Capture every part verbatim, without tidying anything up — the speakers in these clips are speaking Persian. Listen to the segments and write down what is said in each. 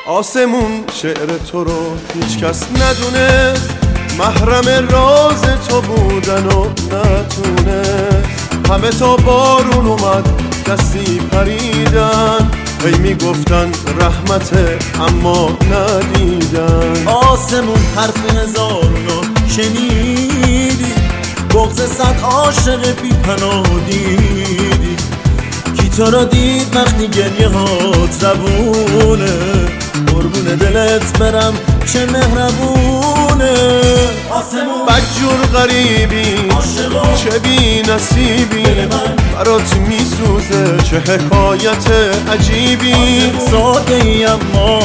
آسمون شعر تو رو هیچ کس ندونست، محرم راز تو بودن و نتونست. همه تا بارون اومد دستی پریدن، هی میگفتن رحمته اما ندیدن. آسمون حرف هزارونو شنیدی، بغض صد عاشق بی پناه دیدی. کی تو را دید وقتی گریه هات روونه، قربون دلت برم چه مهربونه. آسمون بدجور غریبی چه بی نصیبی، برات میسوزه چه حکایت عجیبی. ساده ای اما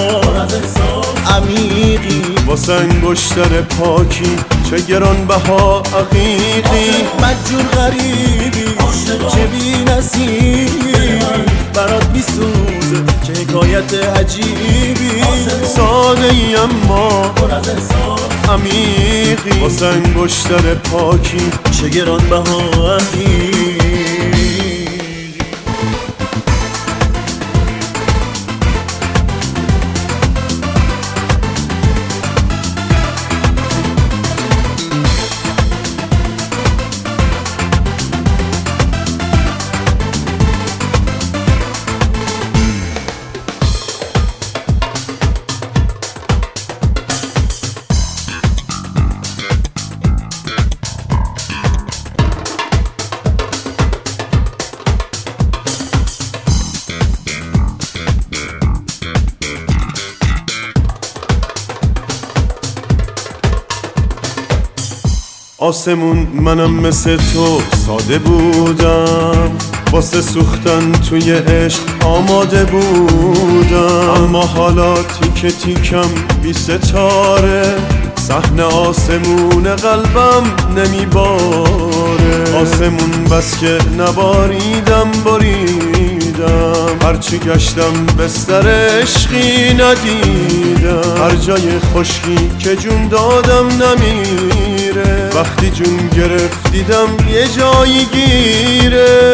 عمیقی، واسه انگشتر پاکی چه گرانبها عقیقی. بدجور غریبی چه بی نصیبی، برات میسوزه چه حکایت عجیبی. ساده ای اما عمیقی، واسه انگشتر پاکی چه گرانبها عقیقی. آسمون منم مثل تو ساده بودم، واسه سوختن توی عشق آماده بودم. اما حالا تیک تیکم بی ستاره، صحنه آسمون قلبم نمیباره. آسمون بس که نباریدم باریدم، هرچی گشتم بستر عشقی ندیدم. هر جای خشکی که جون دادم نمیره، وقتی جون گرفت دیدم یه جایی گیره.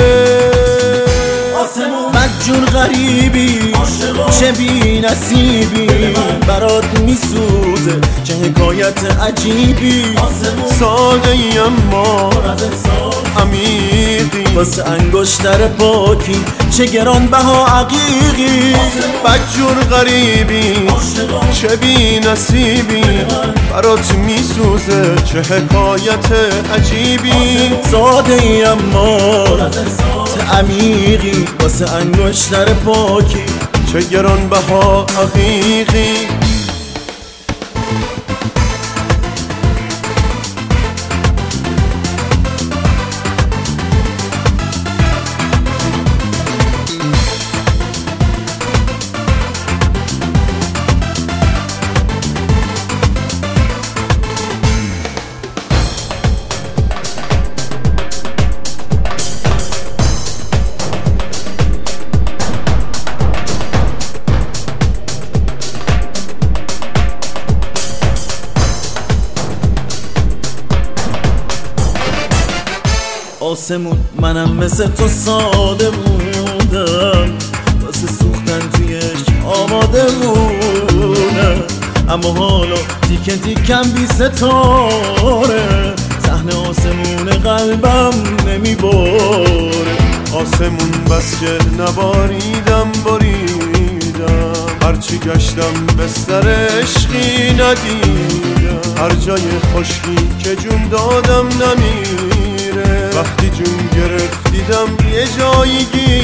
بدجور غریبی چه بی نصیبی، برات میسوزه چه حکایت عجیبی. ساده ای اما عمیقی، واسه انگشتر پاکی چه گرانبها عقیقی. بدجور غریبی چه بی نصیبی، برات میسوزه چه حکایت عجیبی. ساده ای اما عمیقی، واسه انگشتر پاکی چه گرانبها عقیقی. آسمون منم مثل تو ساده بودم، واسه سوختن توی عشق آماده بودم. اما حالا تیکه تیکم بی ستاره، صحنه آسمون قلبم نمیباره. آسمون بس که نباریدم باریدم، هرچی گشتم بستر عشقی ندیدم. هر جای خشکی که جون دادم نمیره، وقتی جون گرفت دیدم یه جایی گیر